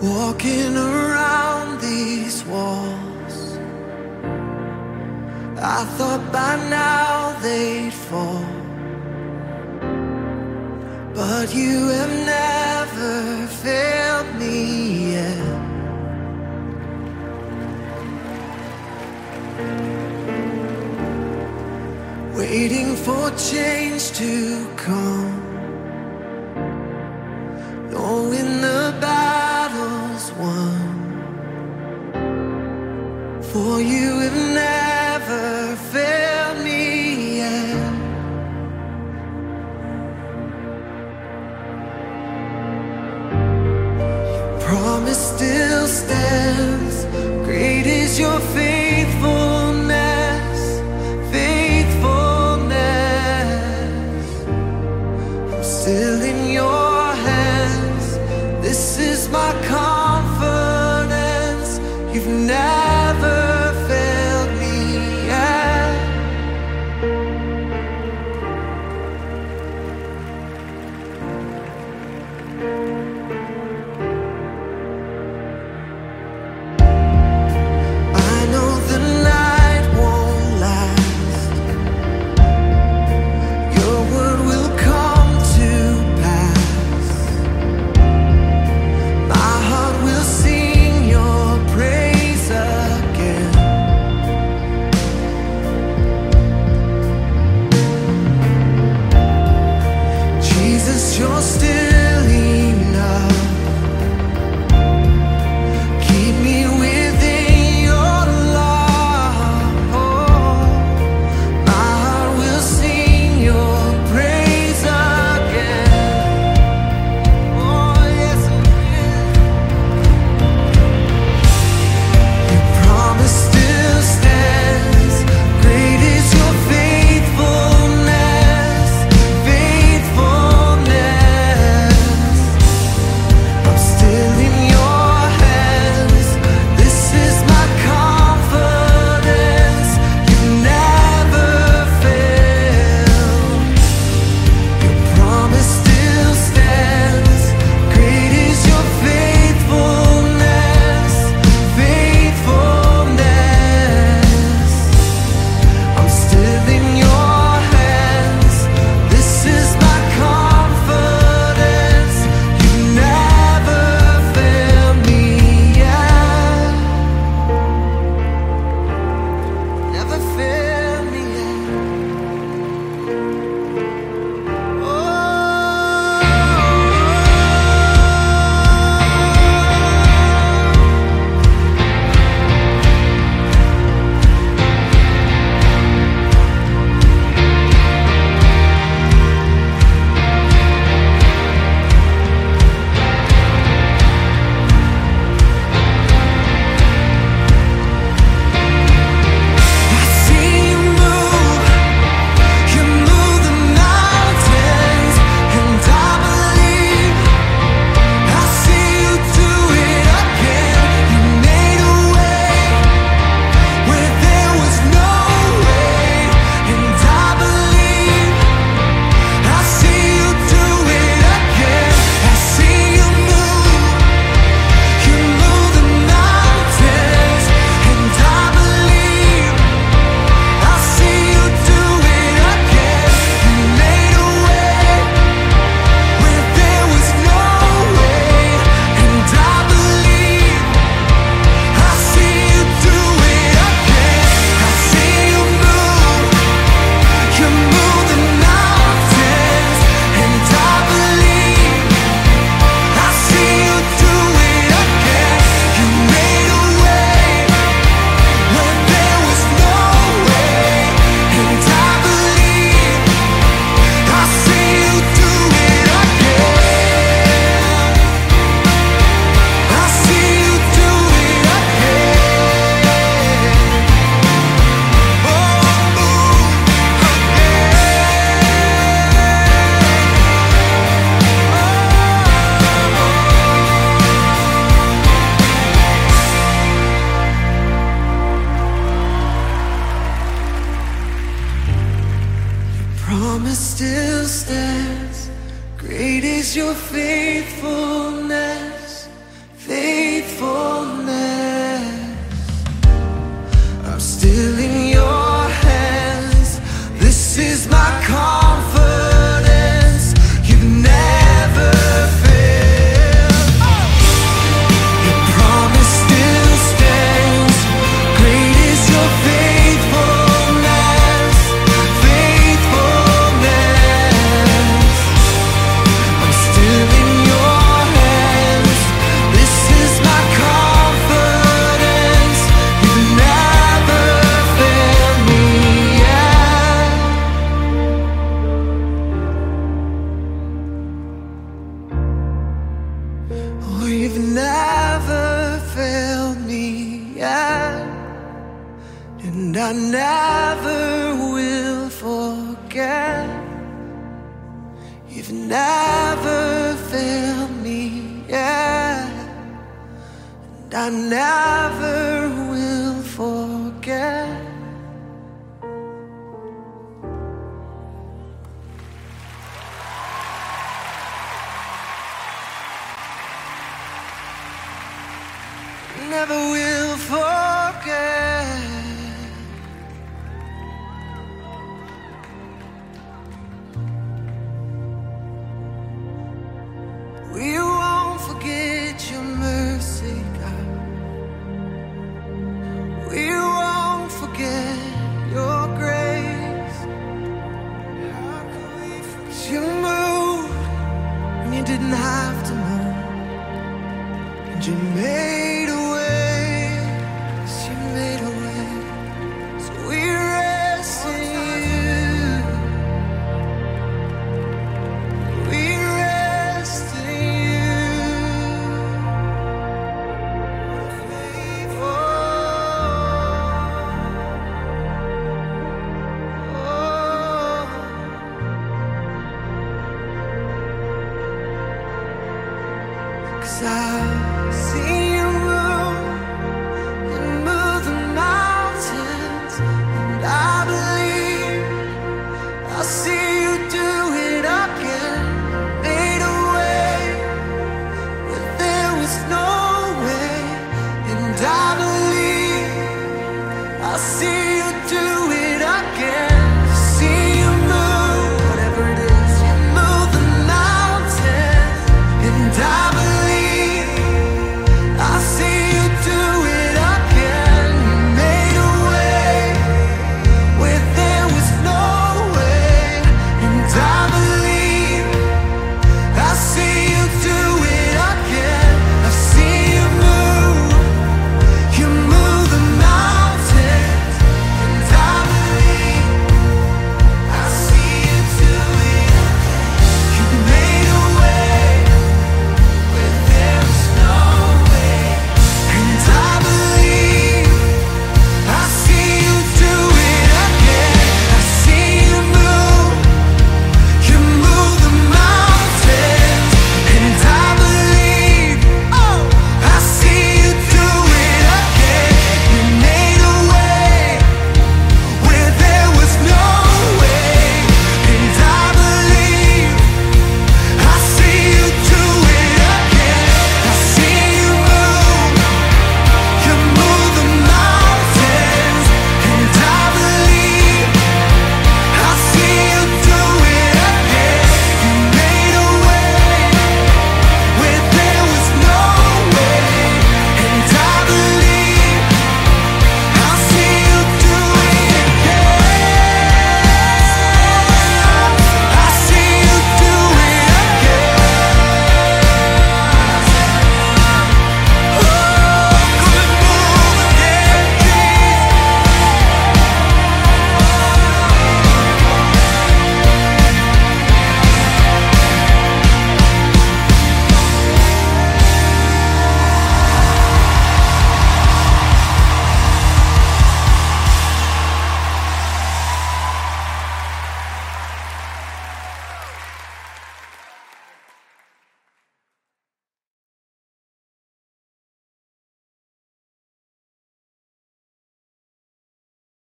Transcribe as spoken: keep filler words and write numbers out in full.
walking around these walls. I thought by now they'd fall, but you have never failed me yet. Waiting for change to come, knowing the battle's won. For you have never failed me yet. Your promise still stands. Great is your faithfulness, faithfulness. I'm still in your hands. This is my confidence. You've never failed me yet. I know the night won't last. Your word will come to pass. My heart will sing your praise again. Jesus, you're still enough. Keep me within your love. Oh, my heart will sing your praise again. Oh, yes, it will. Your promise still stands. Great is your faithfulness, faithfulness. I'm still in your hands. This is my confidence. You never fail. Your promise still stands. Great is your faithfulness, faithfulness. I'm still in your hands. This is my confidence. You never fail me yet. Never fail me yet. Oh, I see you move. You move the mountains, and I believe. I see you do it again. You made a way where there was no way, and I believe. I see you do it again. I see you move. You move the mountains, and I believe. I see you do it again. You made a way where there was no way, and I believe. I see you do it again. I see you move. You move the mountains, and I believe. I see you do it again. You made a way when there was no way, and I believe. I see you do it again. I see you do it again. Oh, promise still stands. Great is your faithfulness, faithfulness. still in your hands. This is my confidence. You've never failed. Your promise still stands. Great is your faithfulness, faithfulness. I'm still in your hands. This is my confidence. You've never failed me yet. Oh, you've never failed me yet. And I never will forget. You've never failed me yet. And I never will forget. Never will forget. We won't forget your mercy, God. We won't forget your grace. How could we forget? 'Cause you moved when you didn't have to move, and you made a way. Yes, you made a way. So we rest in you. We rest in you. Oh, oh. 'Cause I've seen you move, you move the mountains, and I believe I'll see you do it again. Made a way where there was no way, and I believe I'll see you do